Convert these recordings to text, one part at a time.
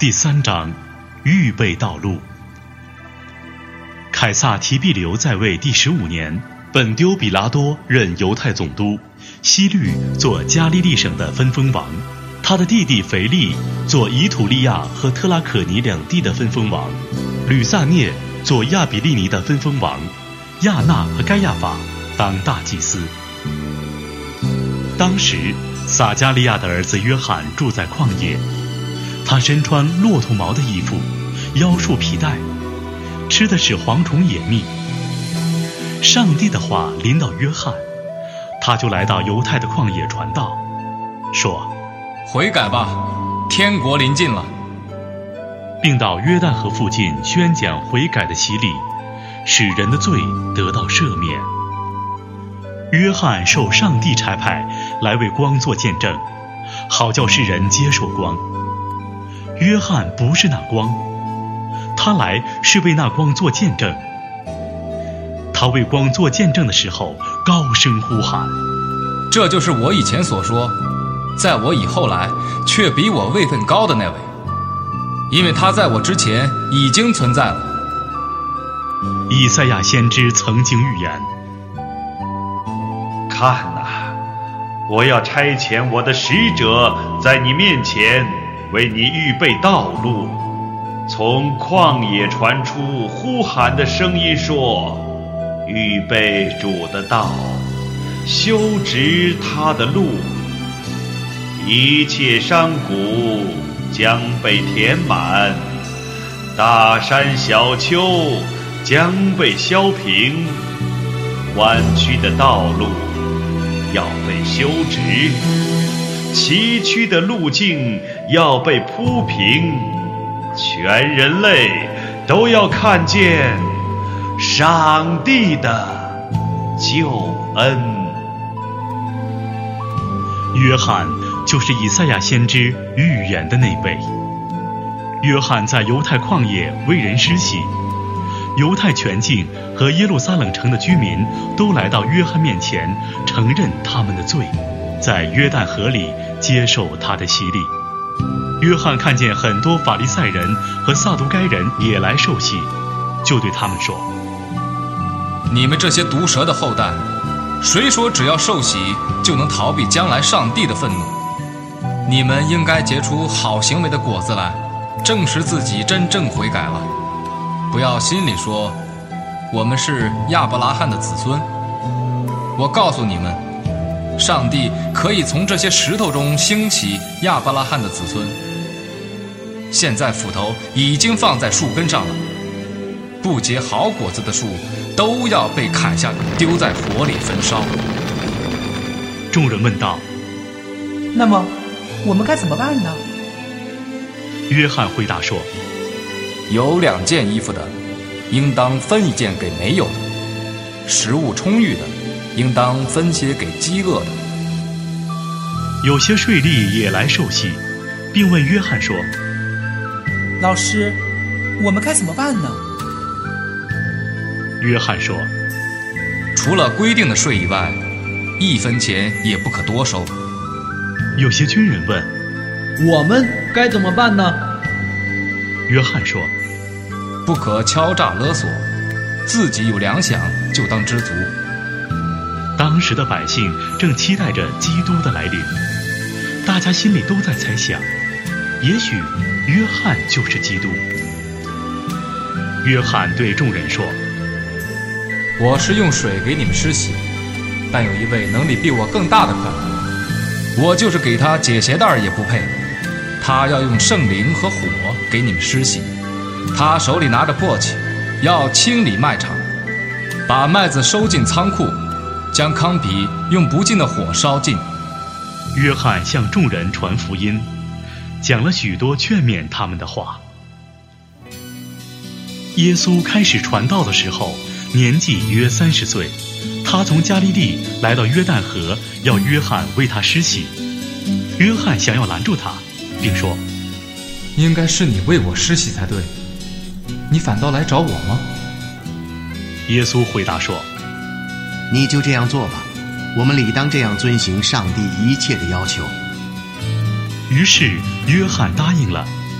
第3章，预备道路。凯撒提庇留在位第15年，本丢比拉多任犹太总督，希律做加利利省的分封王，他的弟弟腓力做以土利亚和特拉可尼两地的分封王，吕萨涅做亚比利尼的分封王，亚纳和该亚法当大祭司。当时撒加利亚的儿子约翰住在旷野，他身穿骆驼毛的衣服，腰束皮带，吃的是蝗虫野蜜。上帝的话临到约翰，他就来到犹太的旷野传道，说： 悔改吧，天国临近了， 并到约旦河附近宣讲悔改的洗礼，使人的罪得到赦免。约翰受上帝差派来为光做见证，好叫世人接受光。约翰不是那光，他来是为那光做见证。他为光做见证的时候，高声呼喊： 这就是我以前所说，在我以后来却比我位分高的那位，因为他在我之前已经存在了。 以赛亚先知曾经预言： 看哪，我要差遣我的使者在你面前，为你预备道路。从旷野传出呼喊的声音说：预备主的道，修直他的路。一切山谷将被填满，大山小丘将被削平，弯曲的道路要被修直，崎岖的路径要被铺平，全人类都要看见上帝的救恩。 约翰就是以赛亚先知预言的那位。约翰在犹太旷野为人施洗，犹太全境和耶路撒冷城的居民都来到约翰面前，承认他们的罪，在约旦河里接受他的洗礼。约翰看见很多法利赛人和撒都该人也来受洗，就对他们说： 你们这些毒蛇的后代，谁说只要受洗就能逃避将来上帝的愤怒？你们应该结出好行为的果子来，证实自己真正悔改了。不要心里说我们是亚伯拉罕的子孙。我告诉你们，上帝可以从这些石头中兴起亚伯拉罕的子孙。现在斧头已经放在树根上了，不结好果子的树都要被砍下，丢在火里焚烧。 众人问道： 那么我们该怎么办呢？ 约翰回答说： 有2件衣服的，应当分1件给没有的；食物充裕的，应当分些给饥饿的。 有些税吏也来受洗，并问约翰说： 老师，我们该怎么办呢？ 约翰说： 除了规定的税以外，1分钱也不可多收。 有些军人问： 我们该怎么办呢？ 约翰说： 不可敲诈勒索，自己有粮饷就当知足。 当时的百姓正期待着基督的来临，大家心里都在猜想，也许约翰就是基督。约翰对众人说： 我是用水给你们施洗，但有一位能力比我更大的快来，我就是给他解鞋带也不配。他要用圣灵和火给你们施洗，他手里拿着簸箕，要清理麦场，把麦子收进仓库，将糠秕用不尽的火烧尽。 约翰向众人传福音，讲了许多劝勉他们的话。耶稣开始传道的时候，年纪约30岁，他从加利利来到约旦河，要约翰为他施洗。约翰想要拦住他，并说： 应该是你为我施洗才对，你反倒来找我吗？ 耶稣回答说： 你就这样做吧，我们理当这样遵行上帝一切的要求。 于是约翰答应了。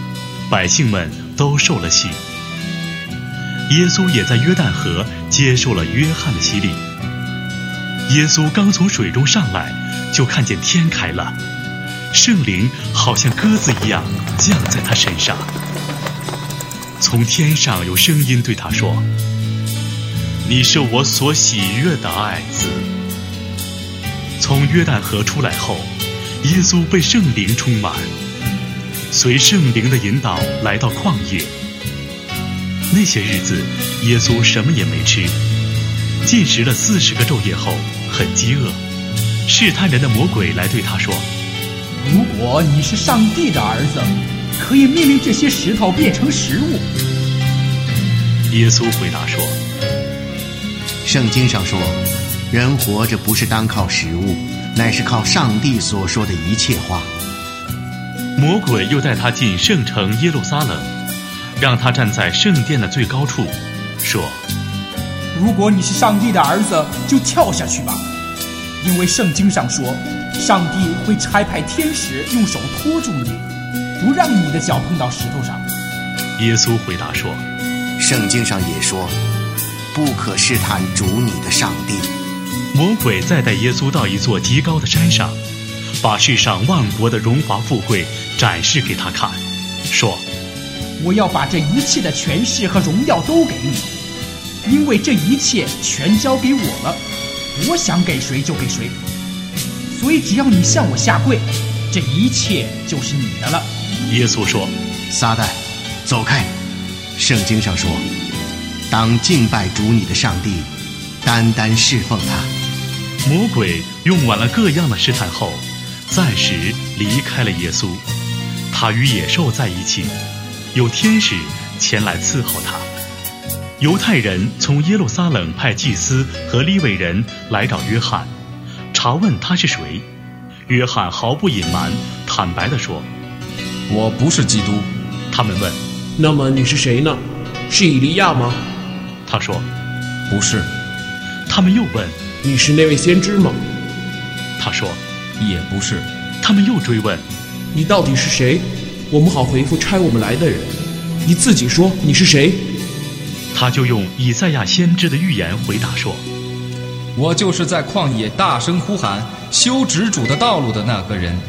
百姓们都受了洗。耶稣也在约旦河接受了约翰的洗礼。耶稣刚从水中上来，就看见天开了，圣灵好像鸽子一样降在他身上。从天上有声音对他说：“你是我所喜悦的爱子。”从约旦河出来后，耶稣被圣灵充满，随圣灵的引导来到旷野。那些日子，耶稣什么也没吃，禁食了40个昼夜后，很饥饿。试探人的魔鬼来对他说：“ 如果你是上帝的儿子，可以命令这些石头变成食物。” 耶稣回答说：“ 圣经上说，人活着不是单靠食物，乃是靠上帝所说的一切话。” 魔鬼又带他进圣城耶路撒冷，让他站在圣殿的最高处，说：“ 如果你是上帝的儿子，就跳下去吧，因为圣经上说，上帝会差派天使用手托住你，不让你的脚碰到石头上。” 耶稣回答说：“ 圣经上也说，不可试探主你的上帝。” 魔鬼再带耶稣到一座极高的山上，把世上万国的荣华富贵展示给他看，说：“ 我要把这一切的权势和荣耀都给你，因为这一切全交给我了，我想给谁就给谁。所以只要你向我下跪，这一切就是你的了。” 耶稣说：“ 撒旦，走开！圣经上说，当敬拜主你的上帝，单单侍奉他。” 魔鬼用完了各样的试探后，暂时离开了耶稣。他与野兽在一起，有天使前来伺候他。犹太人从耶路撒冷派祭司和利未人来找约翰，查问他是谁。约翰毫不隐瞒，坦白地说：“ 我不是基督。” 他们问：“ 那么你是谁呢？是以利亚吗？” 他说：“ 不是。” 他们又问：“ 你是那位先知吗？” 他说：“ 也不是。” 他们又追问：“ 你到底是谁？我们好回复差我们来的人。你自己说你是谁？” 他就用以赛亚先知的预言回答说：“ 我就是在旷野大声呼喊修直主的道路的那个人。”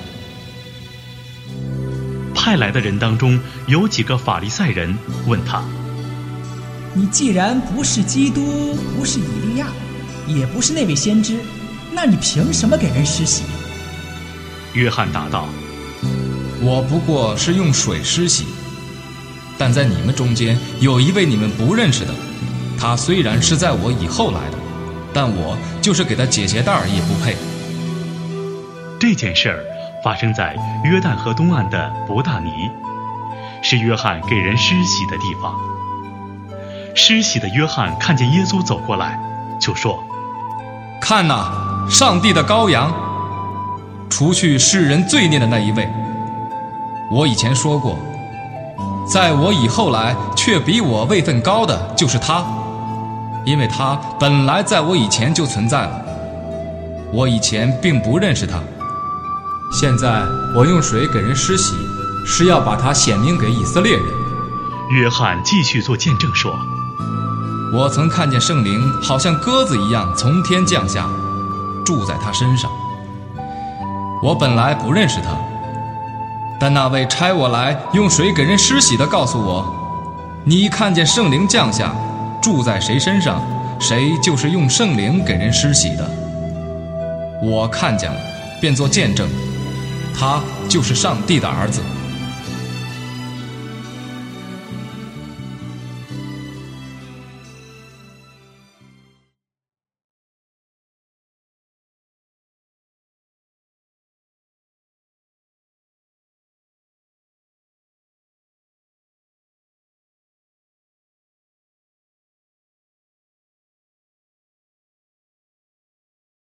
派来的人当中有几个法利赛人问他：“ 你既然不是基督，不是以利亚，也不是那位先知，那你凭什么给人施洗？” 约翰答道：“ 我不过是用水施洗，但在你们中间有一位你们不认识的，他虽然是在我以后来的，但我就是给他解鞋带也不配。” 这件事儿发生在约旦河东岸的伯大尼，是约翰给人施洗的地方。施洗的约翰看见耶稣走过来，就说：“ 看哪，上帝的羔羊，除去世人罪孽的那一位。我以前说过，在我以后来却比我位分高的就是他，因为他本来在我以前就存在了，我以前并不认识他。现在我用水给人施洗，是要把他显明给以色列人。” 约翰继续做见证说：“ 我曾看见圣灵好像鸽子一样从天降下，住在他身上。我本来不认识他，但那位差我来用水给人施洗的告诉我，你一看见圣灵降下，住在谁身上，谁就是用圣灵给人施洗的。我看见了，便做见证，他就是上帝的儿子。”